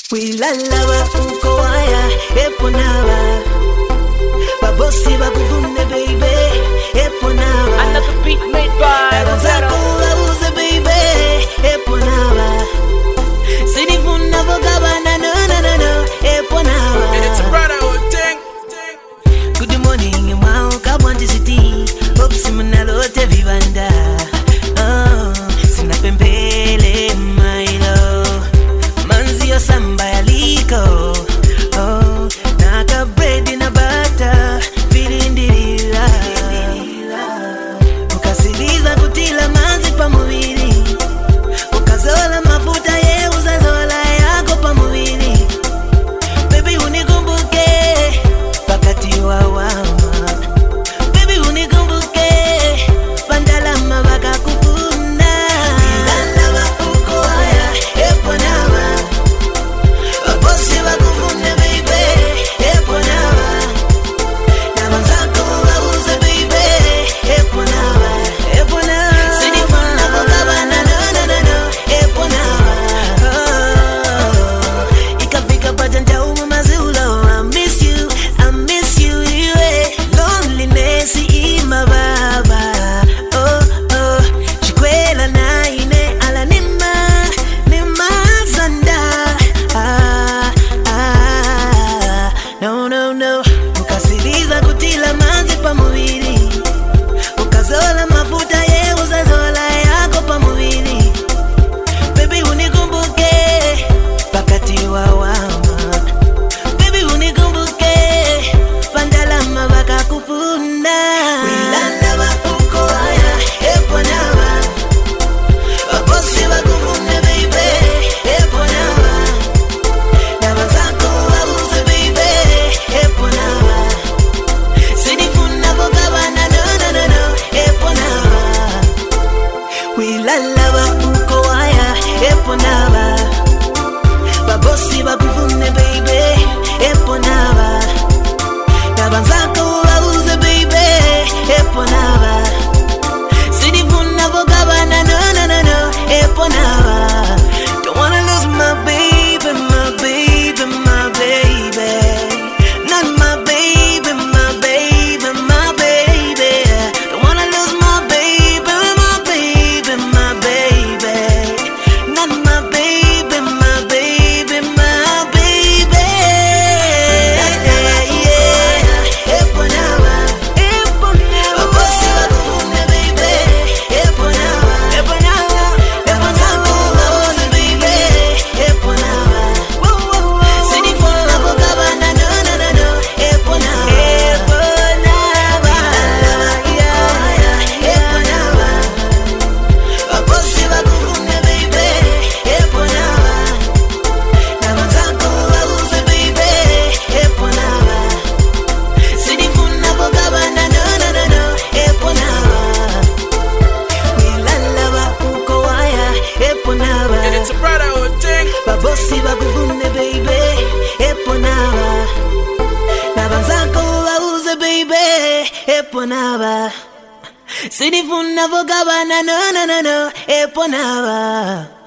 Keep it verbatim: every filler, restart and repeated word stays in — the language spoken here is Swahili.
Wilalaba uko waya eponaba babosi bakuvune baby eponaba another beat made by Rosako uze baby eponaba sinifuna vogabana no no no no eponaba It's a brotherhood thing. Good morning mwao kabwanti city Opsi munalote vivanda Oh sina pembele mailo Manzi yo samba ya liko Oh naka bread na butter Vilindirila Ukasiliza kutila manzi pa muvili Ukazola mafuta ye uzazola yako pa muvili Baby unikumbuke Pakati wa wama Baby unikumbuke Pandalama baka kupuna Ilalaba uko haya eponama Babosi bakufune baby eponama Namanzako wauze baby eponama Eponama Sinifuna kukabana no no no no eponama Oh Ikafika pajanja umu mazulo I miss you, I miss you iwe Loneliness ima baba Oh oh Chikwela na ine ala nima Nima zanda Ah ah No no no Ukasiliza kutila manzi pa muvili Ukazola mafuta ye uzazola yako pa muvili Baby unikumbuke Pakati wa wama Baby unikumbuke Pandalama baka kufuna Wilalaba uko haya eponama Babosi bakufune baby eponama Namanzako wauze baby eponama Sinifuna vogabana no no no no eponama Wilalaba uko haya eponama Babosi bakufune baby eponaba Nabanzako wauze baby eponaba Sinifuna vogabana no no no no eponaba Don't wanna lose my baby, my baby, my baby Not my baby, my baby, my baby Don't wanna lose my baby, my baby, my baby Not my baby, my baby, my baby Yeah, eponaba, eponaba Babosi bakufune baby, eponaba, eponaba Namanzako wauze baby, eponaba Sinifuna vogabana no no no no eponaba, eponaba Eponaba Babosi bakufune baby, eponaba Namanzako wauze baby, eponaba Sinifuna vogabana no no no no eponaba Wilalaba uko waya eponaba It's a brotherhood thing. Babosi bakufune baby eponaba Nabanzako wauze baby eponaba Sinifuna vogabana no no no no eponaba